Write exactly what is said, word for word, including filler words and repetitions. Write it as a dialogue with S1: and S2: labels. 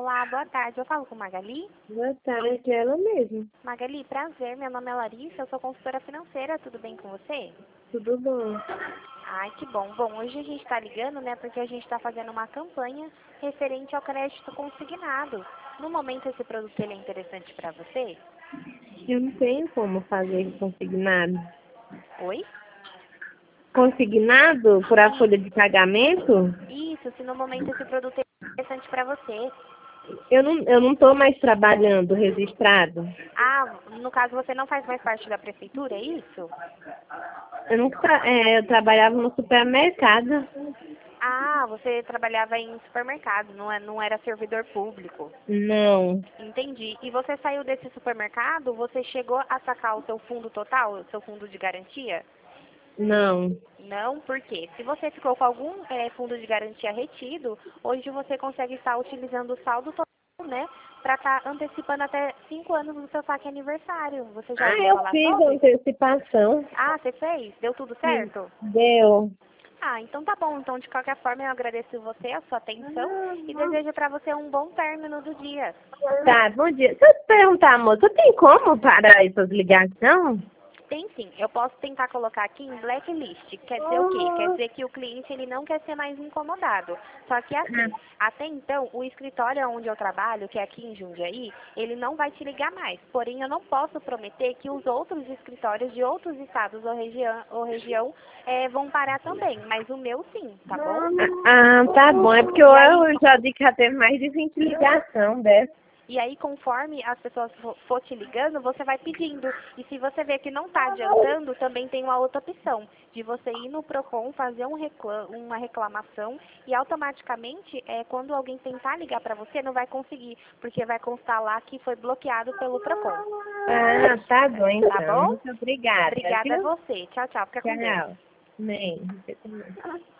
S1: Olá, boa tarde. Eu falo com Magali?
S2: Boa tarde, é ela mesmo.
S1: Magali, prazer. Meu nome é Larissa, eu sou consultora financeira. Tudo bem com você?
S2: Tudo bom?
S1: Ai, que bom. Bom, hoje a gente está ligando, né, porque a gente está fazendo uma campanha referente ao crédito consignado. No momento, esse produto ele é interessante para você?
S2: Eu não tenho como fazer consignado.
S1: Oi?
S2: Consignado por a folha de pagamento?
S1: Isso, se no momento esse produto é interessante para você.
S2: Eu não, eu não estou mais trabalhando registrado.
S1: Ah, no caso você não faz mais parte da prefeitura, é isso?
S2: Eu, não, tra- é, eu trabalhava no supermercado.
S1: Ah, você trabalhava em supermercado, não, é, não era servidor público.
S2: Não,
S1: Entendi. E você saiu desse supermercado, você chegou a sacar o seu fundo total, o seu fundo de garantia?
S2: não.
S1: Não, por quê? Se você ficou com algum eh, fundo de garantia retido, hoje você consegue estar utilizando o saldo total, né, para estar antecipando até cinco anos do seu saque aniversário. Você já
S2: Ah,
S1: ouviu
S2: eu
S1: falar
S2: fiz
S1: sobre?
S2: antecipação.
S1: Ah, você fez? Deu tudo
S2: Sim.
S1: certo?
S2: Deu.
S1: Ah, então tá bom. Então, de qualquer forma, eu agradeço você, a sua atenção e desejo para você um bom término do dia.
S2: Tá, bom dia. Deixa eu te perguntar, moça, tem como parar essas ligações?
S1: Tem sim, eu posso tentar colocar aqui em blacklist. Quer dizer o quê? Quer dizer que o cliente ele não quer ser mais incomodado. Só que assim, até então, o escritório onde eu trabalho, que é aqui em Jundiaí, ele não vai te ligar mais. Porém, eu não posso prometer que os outros escritórios de outros estados ou região, ou região eh, vão parar também. Mas o meu sim, tá bom?
S2: Ah, tá bom. É porque eu,
S1: E aí,
S2: eu já vi que já teve mais de vinte ligações dessa.
S1: E aí, conforme as pessoas fo- for te ligando, você vai pedindo. E se você vê que não está adiantando, também tem uma outra opção, de você ir no Procon, fazer um recla- uma reclamação e automaticamente, é, quando alguém tentar ligar para você, não vai conseguir, porque vai constar lá que foi bloqueado pelo Procon.
S2: Ah, tá bom
S1: Tá
S2: então.
S1: bom?
S2: Muito obrigada,
S1: Obrigada a
S2: viu?
S1: você. Tchau, tchau. Fica com Deus.
S2: Tchau. Bem, você também.